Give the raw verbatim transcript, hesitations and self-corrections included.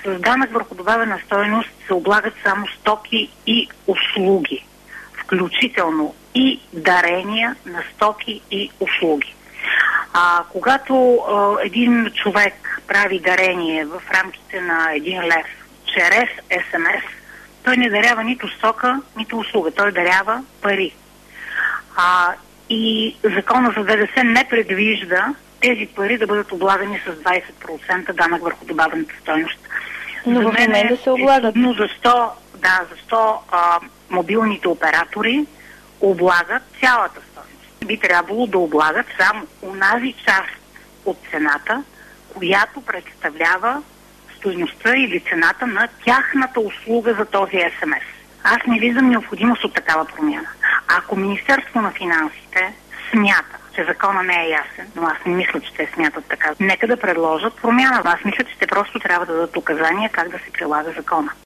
С данък върху добавена стойност се облагат само стоки и услуги, включително и дарения на стоки и услуги. А, когато а, един човек прави дарение в рамките на един лев чрез ес ем ес, той не дарява нито стока, нито услуга. Той дарява пари. А, и закона за ДДС не предвижда тези пари да бъдат облагани с двайсет процента данък върху добавената стойност. Но в момента се облагат. Но защо, да, защо а, мобилните оператори облагат цялата стойност? Би трябвало да облагат само унази част от цената, която представлява стойността или цената на тяхната услуга за този ес ем ес. Аз не виждам необходимост от такава промяна. Ако Министерство на финансите смята, че закона не е ясен, но аз не мисля, че те смятат така, нека да предложат промяна. Аз мисля, че те просто трябва да дадат указания как да се прилага закона.